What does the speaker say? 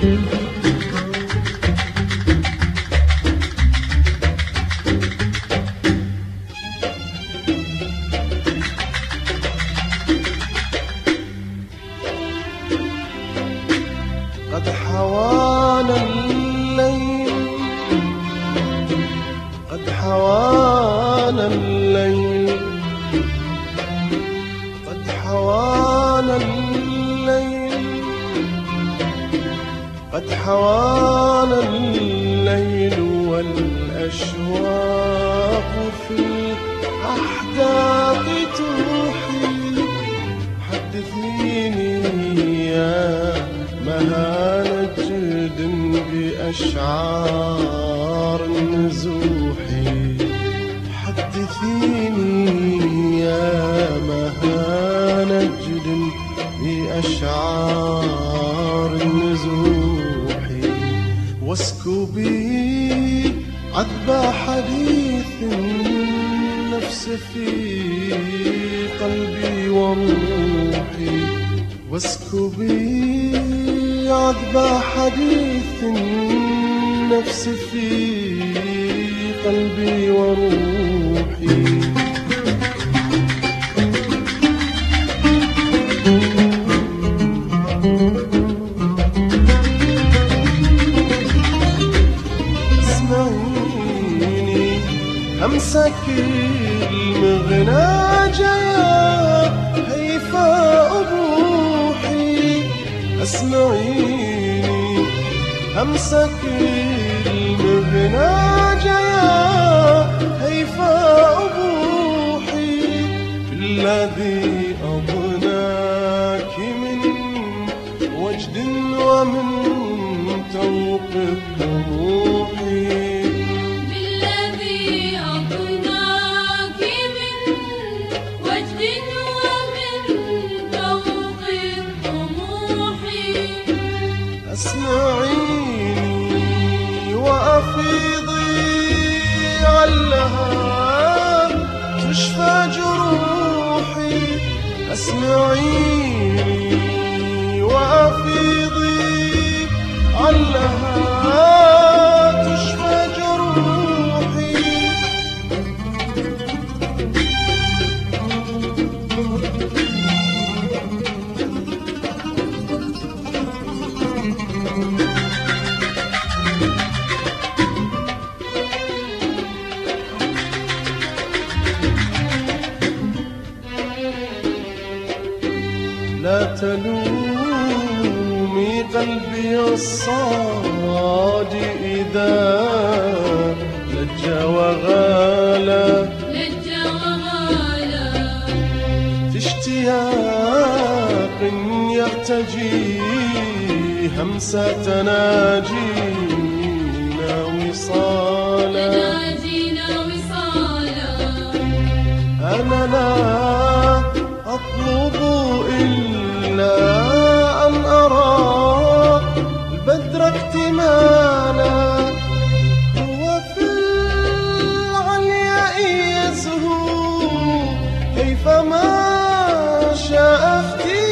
قد حوانا الليل، قد حوانا الليل، قد حوانا الليل، قد حوانا الليل والأشواق في الأحداق توحي. حدثيني يا مهانجد بأشعار نزوحي، حدثيني يا مهانجد بأشعار نزوحي. واسكبي عذب حديث النفس في قلبي وروحي، واسكبي عذب حديث النفس في قلبي وروحي. اسمعيني همسك المغنى جاء هيفاء بروحي. اسمعيني همسك المغنى جاء هيفاء بروحي. الذي أضناك من وجد ومن توق طموحي، بالذي أضناك من وجد ومن توق طموحي. اسمعيني وأفيضي علها تشفى جروحي. اسمعيني وأفيضي علها تشفى جروحي. لا تلومي قلبي الصاد إذا لج وغالى، لج وغالى في اشتياق يرتجي همسة ناجينا وصالا. ناجينا وصالا. أنا لا أطلب إلا أن أرى البدر اكتمالا. هو في العلياء يزهو كيفما شاء اختيارا.